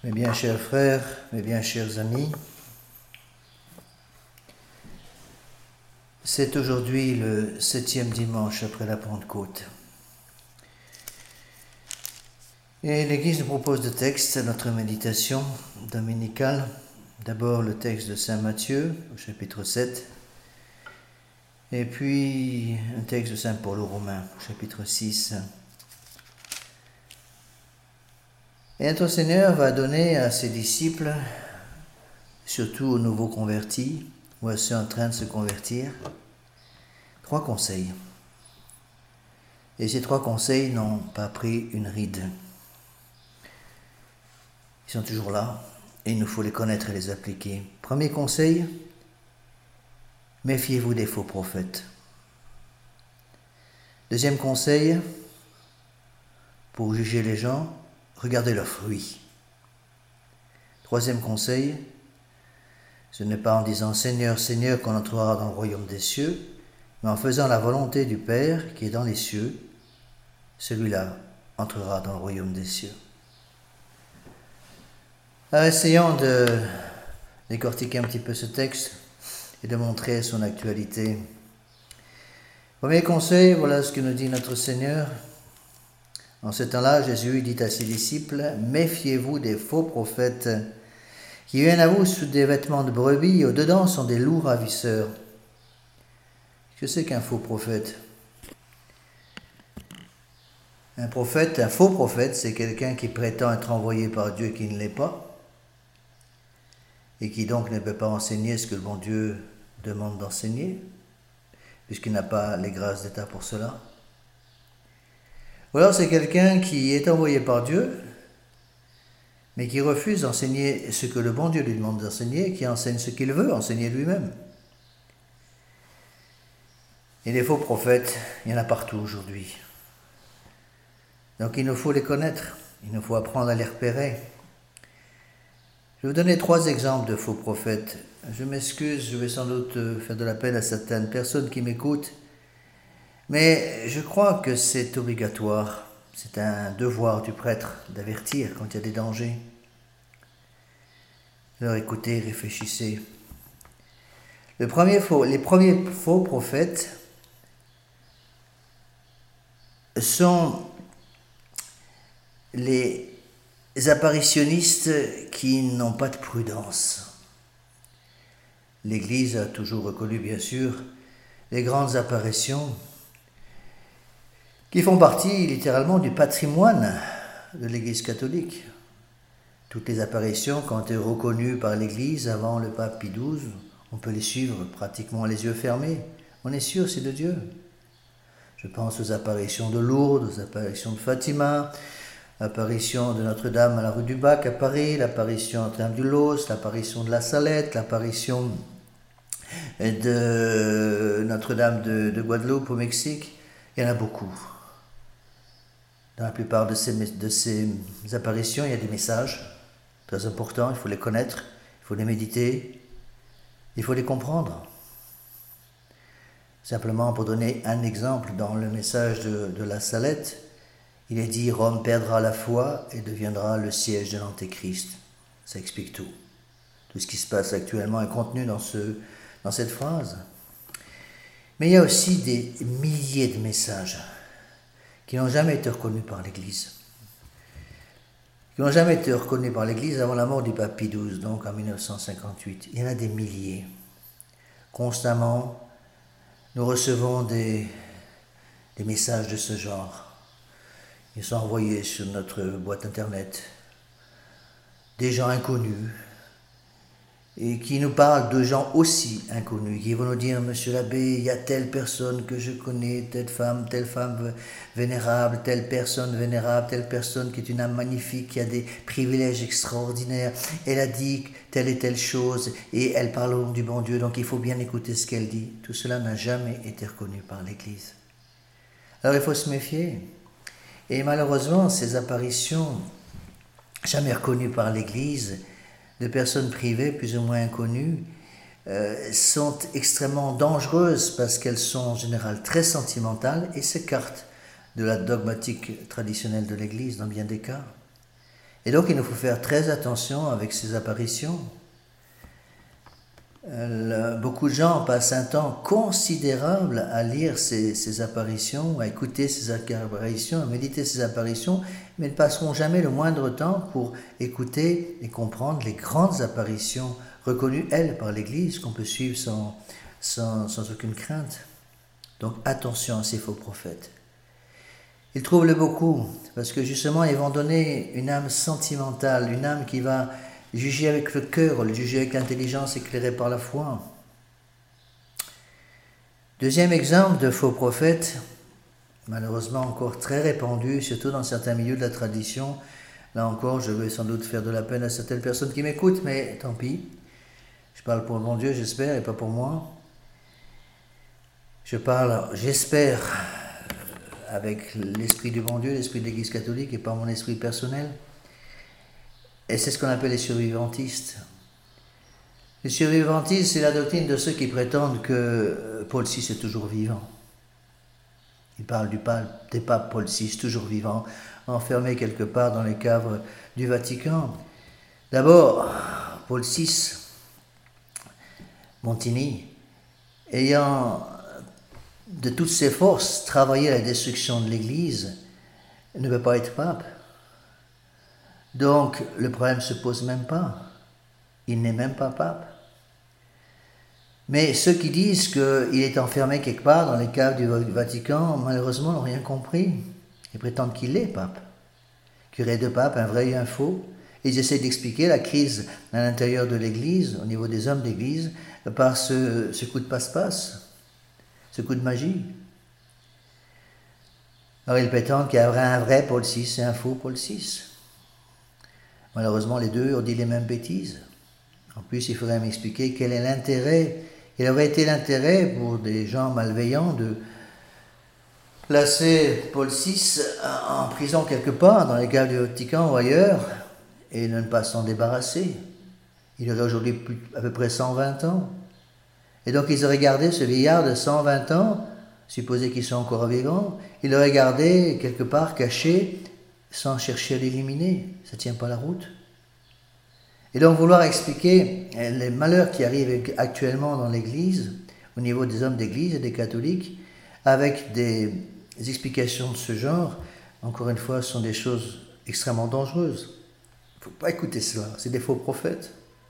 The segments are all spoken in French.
Mes bien chers frères, mes bien chers amis, c'est aujourd'hui le 7e dimanche après la Pentecôte. Et l'Église nous propose deux textes à notre méditation dominicale. D'abord le texte de Saint Matthieu, au chapitre 7, et puis un texte de Saint Paul aux Romains, au chapitre 6. Et notre Seigneur va donner à ses disciples, surtout aux nouveaux convertis, ou à ceux en train de se convertir, 3 conseils. Et ces 3 conseils n'ont pas pris une ride. Ils sont toujours là, et il nous faut les connaître et les appliquer. Premier conseil, méfiez-vous des faux prophètes. Deuxième conseil, pour juger les gens, regardez leurs fruits. Troisième conseil, ce n'est pas en disant « Seigneur, Seigneur » qu'on entrera dans le royaume des cieux, mais en faisant la volonté du Père qui est dans les cieux, celui-là entrera dans le royaume des cieux. Alors, essayons de décortiquer un petit peu ce texte et de montrer son actualité. Premier conseil, voilà ce que nous dit notre Seigneur. En ce temps-là, Jésus dit à ses disciples, « Méfiez-vous des faux prophètes qui viennent à vous sous des vêtements de brebis et au-dedans sont des loups ravisseurs. » Qu'est-ce que c'est qu'un faux prophète ? Un faux prophète, c'est quelqu'un qui prétend être envoyé par Dieu qui ne l'est pas et qui donc ne peut pas enseigner ce que le bon Dieu demande d'enseigner, puisqu'il n'a pas les grâces d'État pour cela. Ou alors c'est quelqu'un qui est envoyé par Dieu, mais qui refuse d'enseigner ce que le bon Dieu lui demande d'enseigner, qui enseigne ce qu'il veut enseigner lui-même. Et les faux prophètes, il y en a partout aujourd'hui. Donc il nous faut les connaître, il nous faut apprendre à les repérer. Je vais vous donner 3 exemples de faux prophètes. Je m'excuse, je vais sans doute faire de la peine à certaines personnes qui m'écoutent, mais je crois que c'est obligatoire, c'est un devoir du prêtre d'avertir quand il y a des dangers. Alors écoutez, réfléchissez. Les premiers faux prophètes sont les apparitionnistes qui n'ont pas de prudence. L'Église a toujours reconnu, bien sûr, les grandes apparitions qui font partie littéralement du patrimoine de l'Église catholique. Toutes les apparitions qui ont été reconnues par l'Église avant le pape Pie XII, on peut les suivre pratiquement les yeux fermés. On est sûr, c'est de Dieu. Je pense aux apparitions de Lourdes, aux apparitions de Fatima, l'apparition de Notre-Dame à la rue du Bac à Paris, l'apparition à Notre-Dame du Los, l'apparition de la Salette, l'apparition de Notre-Dame de Guadeloupe au Mexique. Il y en a beaucoup. Dans la plupart de ces apparitions, il y a des messages très importants, il faut les connaître, il faut les méditer, il faut les comprendre. Simplement pour donner un exemple, dans le message de la Salette, il est dit « Rome perdra la foi et deviendra le siège de l'Antéchrist ». Ça explique tout. Tout ce qui se passe actuellement est contenu dans cette phrase. Mais il y a aussi des milliers de messages qui n'ont jamais été reconnus par l'Église. Qui n'ont jamais été reconnus par l'Église avant la mort du pape Pie XII, donc en 1958. Il y en a des milliers. Constamment, nous recevons des messages de ce genre. Ils sont envoyés sur notre boîte internet. Des gens inconnus et qui nous parlent de gens aussi inconnus, qui vont nous dire « Monsieur l'abbé, il y a telle personne que je connais, telle femme vénérable, telle personne vénérable, telle personne qui est une âme magnifique, qui a des privilèges extraordinaires. Elle a dit telle et telle chose et elle parle au nom du bon Dieu, donc il faut bien écouter ce qu'elle dit. » Tout cela n'a jamais été reconnu par l'Église. Alors il faut se méfier. Et malheureusement, ces apparitions, jamais reconnues par l'Église, de personnes privées plus ou moins inconnues, sont extrêmement dangereuses parce qu'elles sont en général très sentimentales et s'écartent de la dogmatique traditionnelle de l'Église dans bien des cas. Et donc il nous faut faire très attention avec ces apparitions. Beaucoup de gens passent un temps considérable à lire ces apparitions, à écouter ces apparitions, à méditer ces apparitions, mais ne passeront jamais le moindre temps pour écouter et comprendre les grandes apparitions reconnues, elles, par l'Église, qu'on peut suivre sans aucune crainte. Donc attention à ces faux prophètes. Ils troublent beaucoup, parce que justement, ils vont donner une âme sentimentale, une âme qui va juger avec le cœur, le juger avec l'intelligence éclairée par la foi. Deuxième exemple de faux prophète, malheureusement encore très répandu, surtout dans certains milieux de la tradition. Là encore, je vais sans doute faire de la peine à certaines personnes qui m'écoutent, mais tant pis. Je parle pour mon Dieu, j'espère, et pas pour moi. Je parle, j'espère, avec l'esprit du bon Dieu, l'esprit de l'Église catholique, et pas mon esprit personnel. Et c'est ce qu'on appelle les survivantistes. Les survivantistes, c'est la doctrine de ceux qui prétendent que Paul VI est toujours vivant. Ils parlent des papes Paul VI, toujours vivant, enfermé quelque part dans les caves du Vatican. D'abord, Paul VI, Montini, ayant de toutes ses forces travaillé à la destruction de l'Église, ne peut pas être pape. Donc, le problème ne se pose même pas. Il n'est même pas pape. Mais ceux qui disent qu'il est enfermé quelque part dans les caves du Vatican, malheureusement, n'ont rien compris. Ils prétendent qu'il est pape. Qu'il y aurait deux papes, un vrai et un faux. Ils essaient d'expliquer la crise à l'intérieur de l'Église, au niveau des hommes d'Église, par ce coup de passe-passe, ce coup de magie. Alors ils prétendent qu'il y aurait un vrai Paul VI et un faux Paul VI. Malheureusement, les deux ont dit les mêmes bêtises. En plus, il faudrait m'expliquer quel est l'intérêt. Il aurait été l'intérêt pour des gens malveillants de placer Paul VI en prison quelque part, dans les caves du Vatican ou ailleurs, et de ne pas s'en débarrasser. Il aurait aujourd'hui à peu près 120 ans. Et donc ils auraient gardé ce vieillard de 120 ans, supposé qu'il soit encore vivant, il l'aurait gardé quelque part caché, sans chercher à l'éliminer. Ça ne tient pas la route. Et donc vouloir expliquer les malheurs qui arrivent actuellement dans l'Église, au niveau des hommes d'Église et des catholiques, avec des explications de ce genre, encore une fois, ce sont des choses extrêmement dangereuses. Il ne faut pas écouter cela, c'est des faux prophètes.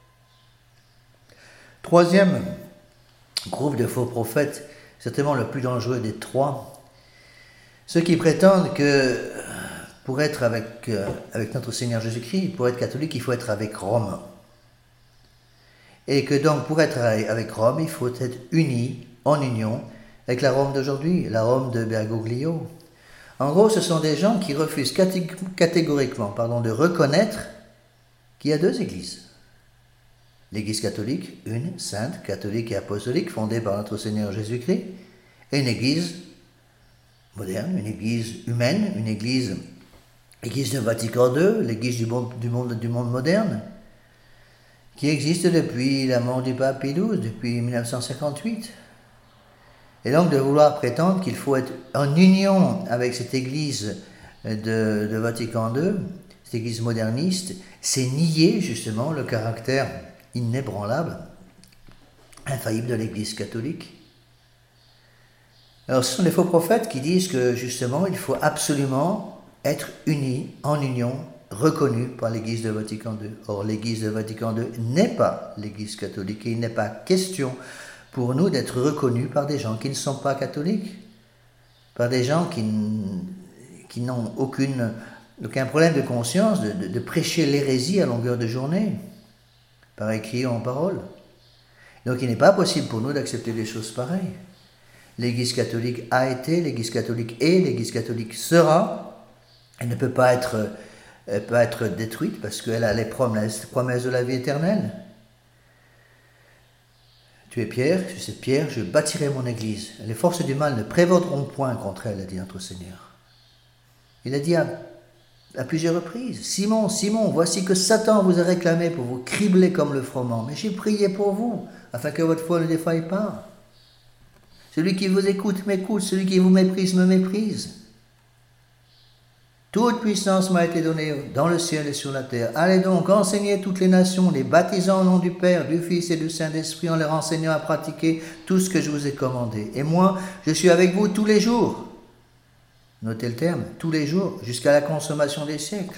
Troisième groupe de faux prophètes, certainement le plus dangereux des trois, ceux qui prétendent que pour être avec notre Seigneur Jésus-Christ, pour être catholique, il faut être avec Rome. Et que donc, pour être avec Rome, il faut être uni, en union, avec la Rome d'aujourd'hui, la Rome de Bergoglio. En gros, ce sont des gens qui refusent catégoriquement de reconnaître qu'il y a deux églises. L'Église catholique, une, sainte, catholique et apostolique, fondée par notre Seigneur Jésus-Christ, et une Église moderne, une Église humaine, une Église de Vatican II, l'Église du monde moderne, qui existe depuis la mort du pape Pie XII, depuis 1958. Et donc de vouloir prétendre qu'il faut être en union avec cette Église de Vatican II, cette Église moderniste, c'est nier justement le caractère inébranlable, infaillible de l'Église catholique. Alors ce sont les faux prophètes qui disent que justement il faut absolument être unis, en union, reconnus par l'Église de Vatican II. Or l'Église de Vatican II n'est pas l'Église catholique et il n'est pas question pour nous d'être reconnus par des gens qui ne sont pas catholiques, par des gens qui n'ont aucun problème de conscience de prêcher l'hérésie à longueur de journée, par écrit ou en parole. Donc il n'est pas possible pour nous d'accepter des choses pareilles. L'Église catholique a été, l'Église catholique est, l'Église catholique sera. Elle ne peut pas être détruite parce qu'elle a les promesses de la vie éternelle. Tu es Pierre, je suis Pierre, je bâtirai mon église. Les forces du mal ne prévaudront point contre elle, a dit notre Seigneur. Il a dit à plusieurs reprises, Simon, Simon, voici que Satan vous a réclamé pour vous cribler comme le froment, mais j'ai prié pour vous, afin que votre foi ne défaille pas. Celui qui vous écoute m'écoute, celui qui vous méprise me méprise. Toute puissance m'a été donnée dans le ciel et sur la terre. Allez donc, enseignez toutes les nations, les baptisant au nom du Père, du Fils et du Saint-Esprit, en les enseignant à pratiquer tout ce que je vous ai commandé. Et moi, je suis avec vous tous les jours. Notez le terme, tous les jours, jusqu'à la consommation des siècles.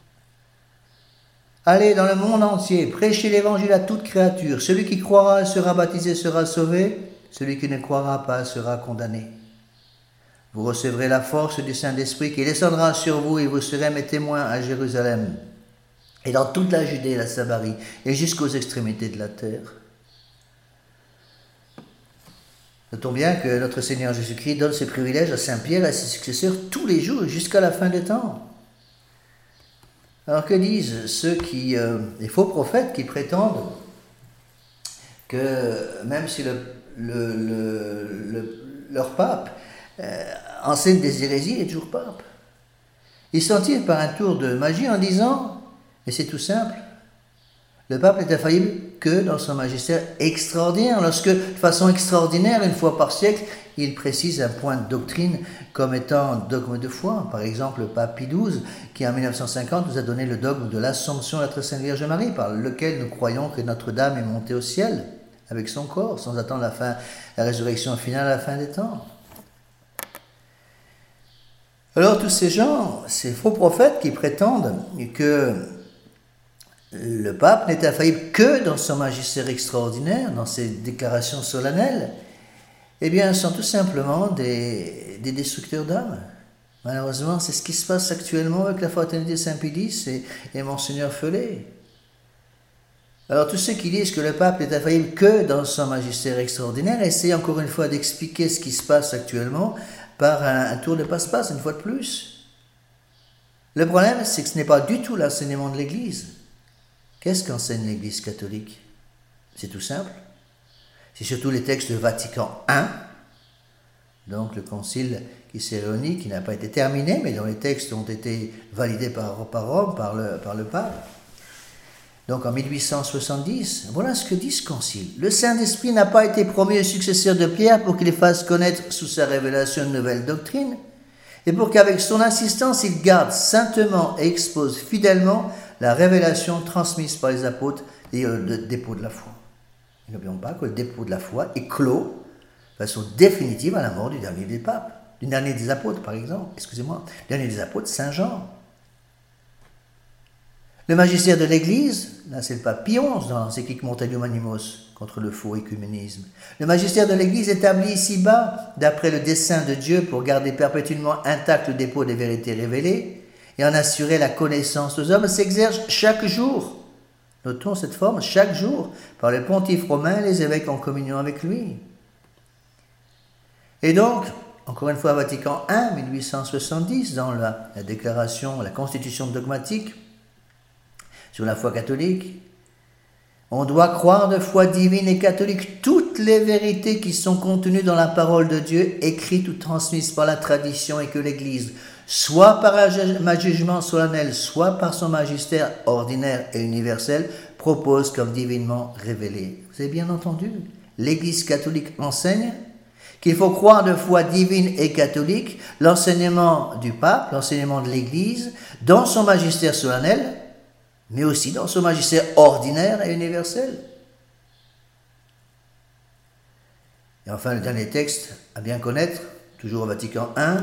Allez dans le monde entier, prêchez l'évangile à toute créature. Celui qui croira et sera baptisé sera sauvé, celui qui ne croira pas sera condamné. Vous recevrez la force du Saint-Esprit qui descendra sur vous et vous serez mes témoins à Jérusalem et dans toute la Judée et la Samarie et jusqu'aux extrémités de la terre. Notons bien que notre Seigneur Jésus-Christ donne ses privilèges à Saint Pierre et à ses successeurs tous les jours jusqu'à la fin des temps. Alors que disent ceux les faux prophètes qui prétendent que même si leur pape enseigne des hérésies, il est toujours pape. Ils s'en tirent par un tour de magie en disant, mais c'est tout simple, le pape n'est infaillible que dans son magistère extraordinaire, lorsque, de façon extraordinaire, une fois par siècle, il précise un point de doctrine comme étant dogme de foi. Par exemple, le pape Pie XII, qui en 1950 nous a donné le dogme de l'Assomption de la Très Sainte Vierge Marie, par lequel nous croyons que Notre-Dame est montée au ciel avec son corps, sans attendre la résurrection finale à la fin des temps. Alors tous ces gens, ces faux prophètes qui prétendent que le pape n'est infaillible que dans son magistère extraordinaire, dans ses déclarations solennelles, eh bien, sont tout simplement des destructeurs d'âmes. Malheureusement, c'est ce qui se passe actuellement avec la Fraternité Saint-Pédis et Monseigneur Feulé. Alors, tous ceux qui disent que le pape n'est infaillible que dans son magistère extraordinaire essayent encore une fois d'expliquer ce qui se passe actuellement par un tour de passe-passe, une fois de plus. Le problème, c'est que ce n'est pas du tout l'enseignement de l'Église. Qu'est-ce qu'enseigne l'Église catholique? C'est tout simple. C'est surtout les textes de Vatican I, donc le concile qui s'est réuni, qui n'a pas été terminé, mais dont les textes ont été validés par Rome, par le pape. Donc en 1870, voilà ce que dit ce concile. Le Saint-Esprit n'a pas été promis au successeur de Pierre pour qu'il fasse connaître sous sa révélation une nouvelle doctrine, et pour qu'avec son assistance, il garde saintement et expose fidèlement la révélation transmise par les apôtres et le dépôt de la foi. Et n'oublions pas que le dépôt de la foi est clos de façon définitive à la mort du dernier des papes, du dernier des apôtres par exemple, le dernier des apôtres, Saint Jean. Le magistère de l'Église, là c'est le pape Pie XI dans l'encyclique Montanium Animos contre le faux écuménisme. Le magistère de l'Église établi ici-bas, d'après le dessein de Dieu pour garder perpétuellement intact le dépôt des vérités révélées et en assurer la connaissance aux hommes, s'exerce chaque jour. Notons cette forme, chaque jour, par le pontife romain et les évêques en communion avec lui. Et donc, encore une fois, Vatican I, 1870, dans la déclaration, la constitution dogmatique sur la foi catholique, on doit croire de foi divine et catholique toutes les vérités qui sont contenues dans la parole de Dieu, écrites ou transmises par la tradition, et que l'Église, soit par un jugement solennel, soit par son magistère ordinaire et universel, propose comme divinement révélé. Vous avez bien entendu? L'Église catholique enseigne qu'il faut croire de foi divine et catholique l'enseignement du pape, l'enseignement de l'Église, dans son magistère solennel, mais aussi dans son magistère ordinaire et universel. Et enfin, le dernier texte à bien connaître, toujours au Vatican I,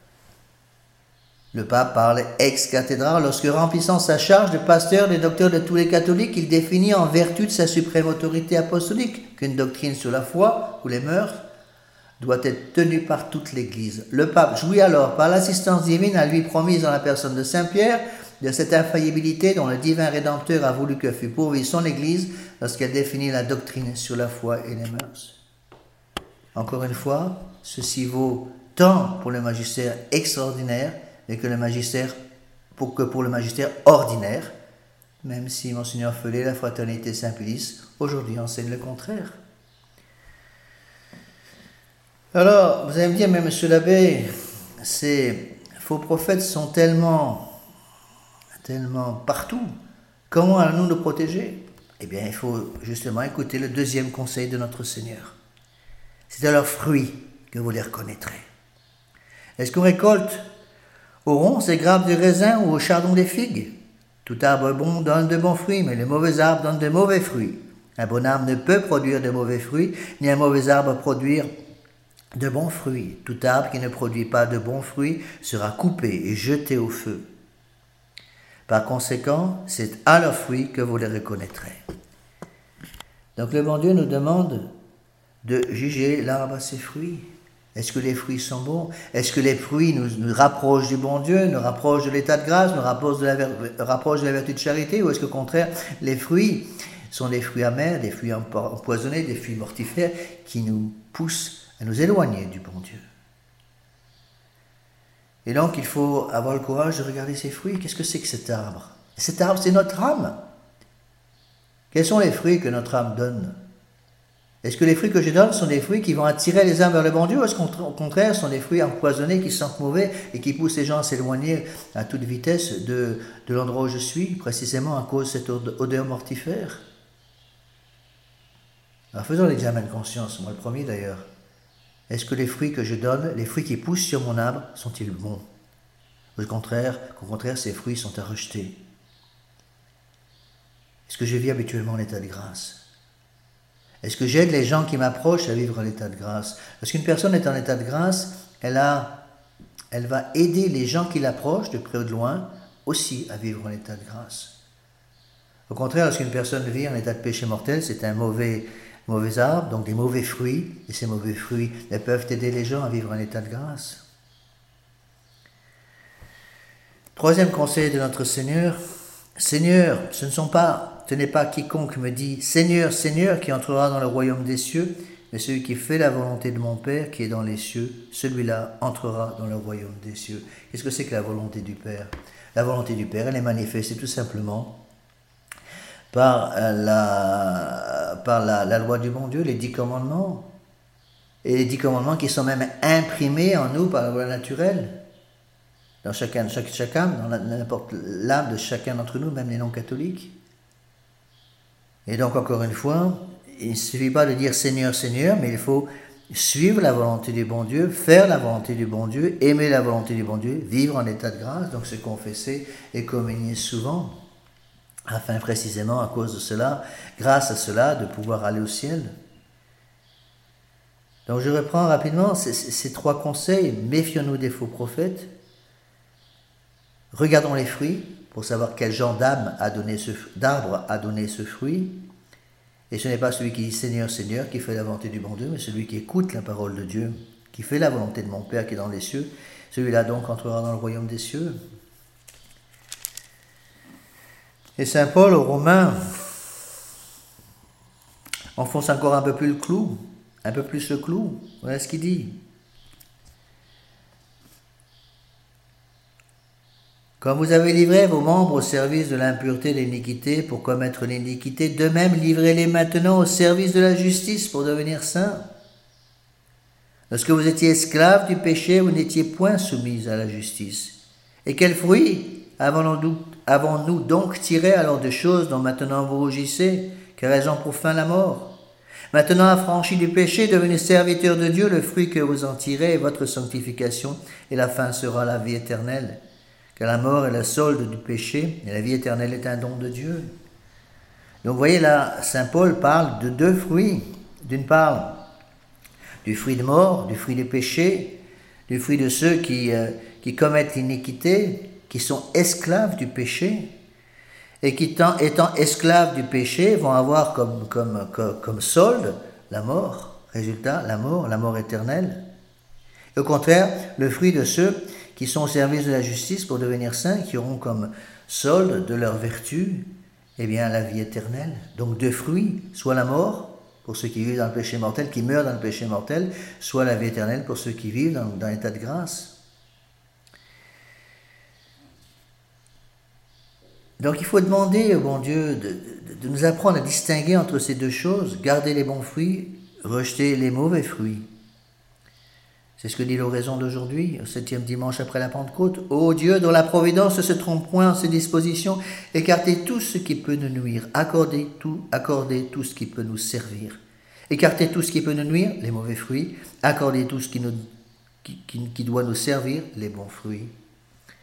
le pape parle ex cathedra lorsque, remplissant sa charge de pasteur des docteurs de tous les catholiques, il définit en vertu de sa suprême autorité apostolique qu'une doctrine sur la foi ou les mœurs doit être tenue par toute l'Église. Le pape jouit alors, par l'assistance divine à lui promise dans la personne de Saint Pierre, de cette infaillibilité dont le divin Rédempteur a voulu que fût pourvue son Église lorsqu'elle définit la doctrine sur la foi et les mœurs. Encore une fois, ceci vaut tant pour le magistère extraordinaire mais que pour le magistère ordinaire, même si Monseigneur Feulé, la Fraternité Saint-Pédis, aujourd'hui enseigne le contraire. Alors, vous allez me dire, mais monsieur l'abbé, ces faux prophètes sont tellement partout. Comment allons-nous nous protéger? Eh bien, il faut justement écouter le deuxième conseil de notre Seigneur. C'est à leurs fruits que vous les reconnaîtrez. Est-ce qu'on récolte Aux ronces et grappes de raisin ou aux chardons des figues. Tout arbre bon donne de bons fruits, mais les mauvais arbres donnent de mauvais fruits. Un bon arbre ne peut produire de mauvais fruits, ni un mauvais arbre produire de bons fruits. Tout arbre qui ne produit pas de bons fruits sera coupé et jeté au feu. Par conséquent, c'est à leurs fruits que vous les reconnaîtrez. Donc le bon Dieu nous demande de juger l'arbre à ses fruits. Est-ce que les fruits sont bons? Est-ce que les fruits nous rapprochent du bon Dieu, nous rapprochent de l'état de grâce, nous rapprochent de la vertu de charité? Ou est-ce qu'au contraire, les fruits sont des fruits amers, des fruits empoisonnés, des fruits mortifères qui nous poussent à nous éloigner du bon Dieu? Et donc, il faut avoir le courage de regarder ces fruits. Qu'est-ce que c'est que cet arbre? Cet arbre, c'est notre âme. Quels sont les fruits que notre âme donne? Est-ce que les fruits que je donne sont des fruits qui vont attirer les âmes vers le bon Dieu, ou est-ce qu'au contraire, ce sont des fruits empoisonnés qui sentent mauvais et qui poussent les gens à s'éloigner à toute vitesse de l'endroit où je suis, précisément à cause de cette odeur mortifère? Alors faisons l'examen de conscience, moi le premier d'ailleurs. Est-ce que les fruits que je donne, les fruits qui poussent sur mon arbre, sont-ils bons? Au contraire, ces fruits sont à rejeter. Est-ce que je vis habituellement en état de grâce? Est-ce que j'aide les gens qui m'approchent à vivre en état de grâce? Parce qu'une personne est en état de grâce, elle va aider les gens qui l'approchent, de près ou de loin, aussi à vivre en état de grâce. Au contraire, lorsqu'une personne vit en état de péché mortel, c'est un mauvais arbre, donc des mauvais fruits, et ces mauvais fruits peuvent aider les gens à vivre en état de grâce. Troisième conseil de notre Seigneur, Seigneur, ce n'est pas quiconque me dit Seigneur, Seigneur qui entrera dans le royaume des cieux, mais celui qui fait la volonté de mon Père qui est dans les cieux, celui-là entrera dans le royaume des cieux. Qu'est-ce que c'est que la volonté du Père? La volonté du Père, elle est manifestée tout simplement par la loi du bon Dieu, les 10 commandements. Et les 10 commandements qui sont même imprimés en nous par la loi naturelle. Dans chaque âme, dans n'importe l'âme de chacun d'entre nous, même les non-catholiques. Et donc, encore une fois, il ne suffit pas de dire Seigneur, Seigneur, mais il faut suivre la volonté du bon Dieu, faire la volonté du bon Dieu, aimer la volonté du bon Dieu, vivre en état de grâce, donc se confesser et communier souvent, afin précisément, à cause de cela, grâce à cela, de pouvoir aller au ciel. Donc, je reprends rapidement ces 3 conseils. Méfions-nous des faux prophètes. Regardons les fruits pour savoir quel genre d'arbre a donné ce fruit. Et ce n'est pas celui qui dit Seigneur, Seigneur qui fait la volonté du bon Dieu, mais celui qui écoute la parole de Dieu, qui fait la volonté de mon Père qui est dans les cieux. Celui-là donc entrera dans le royaume des cieux. Et saint Paul aux Romains enfonce encore un peu plus le clou. Voilà ce qu'il dit. Quand vous avez livré vos membres au service de l'impureté et de l'iniquité pour commettre l'iniquité, de même livrez-les maintenant au service de la justice pour devenir saints. Lorsque vous étiez esclaves du péché, vous n'étiez point soumis à la justice. Et quel fruit avons-nous donc tiré alors de choses dont maintenant vous rougissez, car elles ont pour fin la mort? Maintenant affranchis du péché, devenus serviteurs de Dieu, le fruit que vous en tirez est votre sanctification, et la fin sera la vie éternelle. Car la mort est la solde du péché, et la vie éternelle est un don de Dieu. Donc vous voyez là, saint Paul parle de 2 fruits. D'une part, du fruit de mort, du fruit du péché, du fruit de ceux qui commettent l'iniquité, qui sont esclaves du péché, et qui, étant esclaves du péché, vont avoir comme solde la mort. Résultat, la mort éternelle. Et au contraire, le fruit de ceux qui sont au service de la justice pour devenir saints, qui auront comme solde de leur vertu, eh bien, la vie éternelle. Donc 2 fruits, soit la mort, pour ceux qui vivent dans le péché mortel, qui meurent dans le péché mortel, soit la vie éternelle pour ceux qui vivent dans l'état de grâce. Donc il faut demander au bon Dieu de nous apprendre à distinguer entre ces 2 choses, garder les bons fruits, rejeter les mauvais fruits. C'est ce que dit l'oraison d'aujourd'hui, au 7e dimanche après la Pentecôte. Ô Dieu, dont la providence ne se trompe point en ses dispositions, écartez tout ce qui peut nous nuire, accordez tout ce qui peut nous servir. Écartez tout ce qui peut nous nuire, les mauvais fruits, accordez tout ce qui doit nous servir, les bons fruits.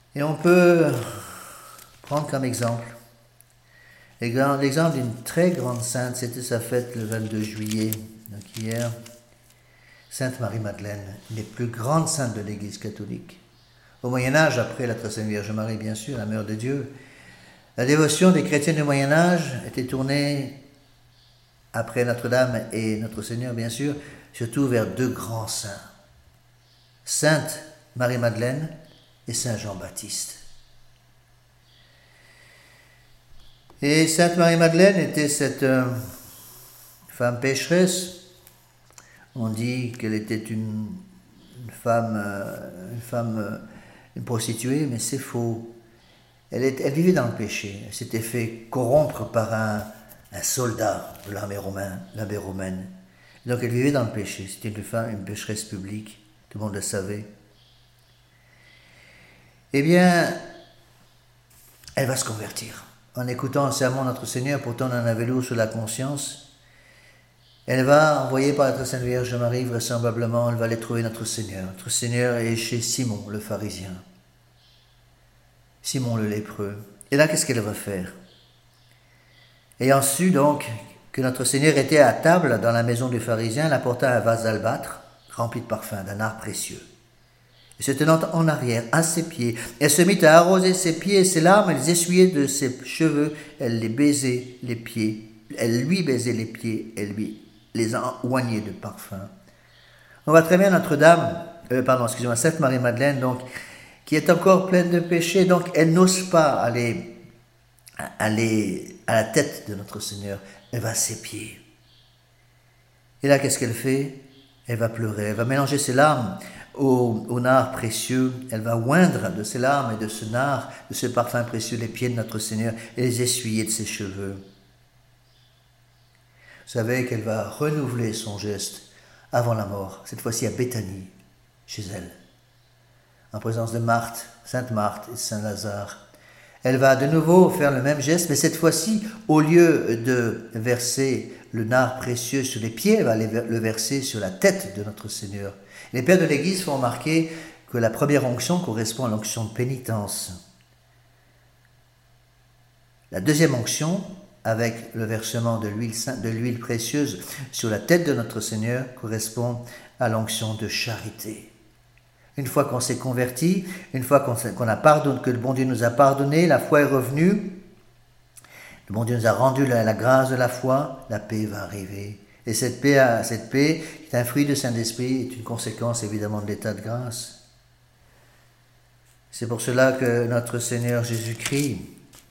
Et on peut prendre comme exemple l'exemple d'une très grande sainte, c'était sa fête le 22 juillet, donc hier, Sainte Marie-Madeleine, une des plus grandes saintes de l'Église catholique. Au Moyen-Âge, après la Très Sainte Vierge Marie, bien sûr, la Mère de Dieu, la dévotion des chrétiens du Moyen-Âge était tournée, après Notre-Dame et Notre Seigneur, bien sûr, surtout vers deux grands saints, Sainte Marie-Madeleine et Saint Jean-Baptiste. Et Sainte Marie-Madeleine était cette femme pécheresse. On dit qu'elle était une prostituée, mais c'est faux. Elle vivait dans le péché. Elle s'était fait corrompre par un soldat de l'armée romaine. Donc elle vivait dans le péché. C'était une pécheresse publique. Tout le monde le savait. Eh bien, elle va se convertir. En écoutant un sermon de notre Seigneur, pourtant on en avait lourd sur la conscience, elle va, envoyée par la Très Sainte Vierge Marie, vraisemblablement, elle va aller trouver notre Seigneur. Notre Seigneur est chez Simon, le pharisien. Simon le lépreux. Et là, qu'est-ce qu'elle va faire? Ayant su donc que notre Seigneur était à table dans la maison du pharisien, elle apporta un vase d'albâtre rempli de parfum, d'un art précieux. Et se tenant en arrière, à ses pieds, elle se mit à arroser ses pieds et ses larmes, elle les essuyait de ses cheveux, elle lui baisait les pieds, elle lui les oignait de parfum. On voit très bien Sainte Marie-Madeleine, donc, qui est encore pleine de péché, donc elle n'ose pas aller à la tête de notre Seigneur, elle va à ses pieds. Et là, qu'est-ce qu'elle fait? Elle va pleurer, elle va mélanger ses larmes au nard précieux, elle va oindre de ses larmes et de ce nard, de ce parfum précieux, les pieds de notre Seigneur et les essuyer de ses cheveux. Vous savez qu'elle va renouveler son geste avant la mort, cette fois-ci à Béthanie, chez elle, en présence de Marthe, Sainte Marthe et Saint Lazare. Elle va de nouveau faire le même geste, mais cette fois-ci, au lieu de verser le nard précieux sur les pieds, elle va le verser sur la tête de notre Seigneur. Les pères de l'Église font remarquer que la première onction correspond à l'onction de pénitence. La deuxième onction, avec le versement de l'huile précieuse sur la tête de notre Seigneur, correspond à l'onction de charité. Une fois qu'on s'est converti, une fois que le bon Dieu nous a pardonné, la foi est revenue, le bon Dieu nous a rendu la grâce de la foi, la paix va arriver. Et cette paix, qui est un fruit du Saint-Esprit, est une conséquence évidemment de l'état de grâce. C'est pour cela que notre Seigneur Jésus-Christ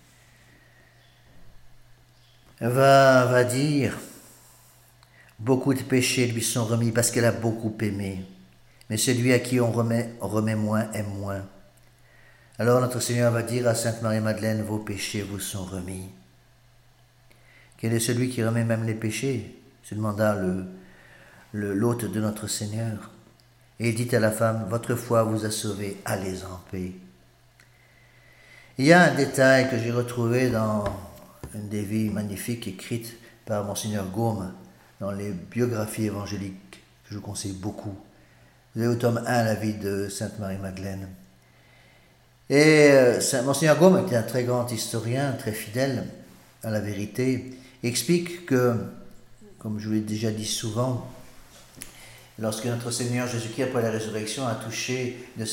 va dire, beaucoup de péchés lui sont remis parce qu'elle a beaucoup aimé. Mais celui à qui on remet moins aime moins. Alors notre Seigneur va dire à Sainte Marie-Madeleine, vos péchés vous sont remis. Quel est celui qui remet même les péchés? Se demanda l'hôte de notre Seigneur. Et il dit à la femme, votre foi vous a sauvé, allez en paix. Il y a un détail que j'ai retrouvé dans une des vies magnifiques écrites par Monseigneur Gaume dans les biographies évangéliques, que je vous conseille beaucoup. Vous avez au tome 1 la vie de Sainte Marie-Madeleine. Et Monseigneur Gaume était un très grand historien, très fidèle à la vérité, explique que, comme je vous l'ai déjà dit souvent, lorsque notre Seigneur Jésus-Christ, après la résurrection, a touché de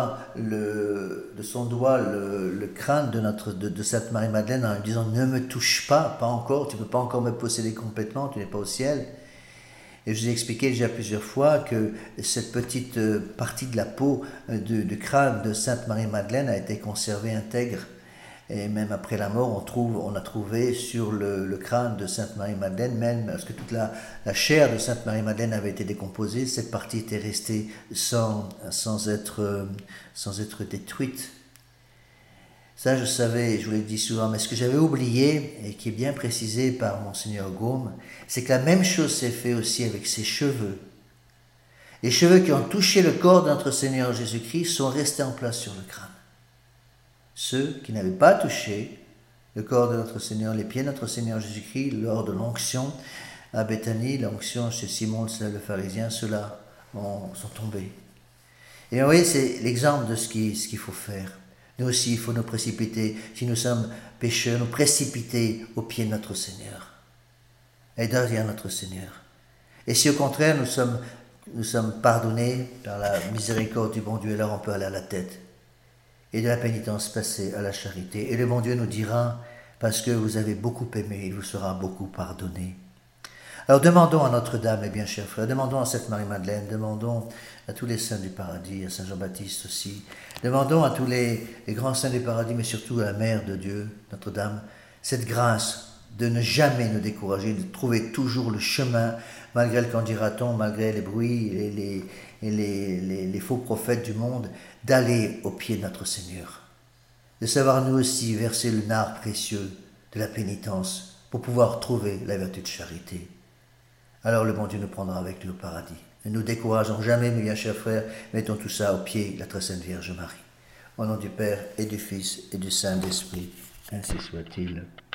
son doigt le crâne de Sainte Marie-Madeleine en lui disant « Ne me touche pas, pas encore, tu ne peux pas encore me posséder complètement, tu n'es pas au ciel ». Et je vous ai expliqué déjà plusieurs fois que cette petite partie de la peau du crâne de Sainte Marie-Madeleine a été conservée intègre. Et même après la mort, on a trouvé sur le crâne de Sainte Marie-Madeleine, même parce que toute la chair de Sainte Marie-Madeleine avait été décomposée, cette partie était restée sans être détruite. Ça, je savais, je vous l'ai dit souvent, mais ce que j'avais oublié, et qui est bien précisé par Monseigneur Gaume, c'est que la même chose s'est fait aussi avec ses cheveux. Les cheveux qui ont touché le corps de notre Seigneur Jésus-Christ sont restés en place sur le crâne. Ceux qui n'avaient pas touché le corps de notre Seigneur, les pieds de notre Seigneur Jésus-Christ, lors de l'onction à Béthanie, l'onction chez Simon le pharisien, ceux-là sont tombés. Et vous voyez, c'est l'exemple de ce qu'il faut faire. Nous aussi, il faut nous précipiter, si nous sommes pécheurs, nous précipiter au pied de notre Seigneur et derrière notre Seigneur. Et si au contraire nous sommes pardonnés par la miséricorde du bon Dieu, alors on peut aller à la tête et de la pénitence passer à la charité. Et le bon Dieu nous dira, parce que vous avez beaucoup aimé, il vous sera beaucoup pardonné. Alors demandons à Notre-Dame, mes bien chers frères, demandons à Sainte Marie-Madeleine, demandons à tous les saints du paradis, à Saint Jean-Baptiste aussi, demandons à tous les grands saints du paradis, mais surtout à la Mère de Dieu, Notre-Dame, cette grâce de ne jamais nous décourager, de trouver toujours le chemin, malgré le candidaton, malgré les bruits et les faux prophètes du monde, d'aller au pied de notre Seigneur, de savoir nous aussi verser le nard précieux de la pénitence pour pouvoir trouver la vertu de charité. Alors le bon Dieu nous prendra avec lui au paradis. Ne nous décourageons jamais, mes bien chers frères, mettons tout ça au pied de la très sainte Vierge Marie. Au nom du Père et du Fils et du Saint-Esprit, ainsi soit-il.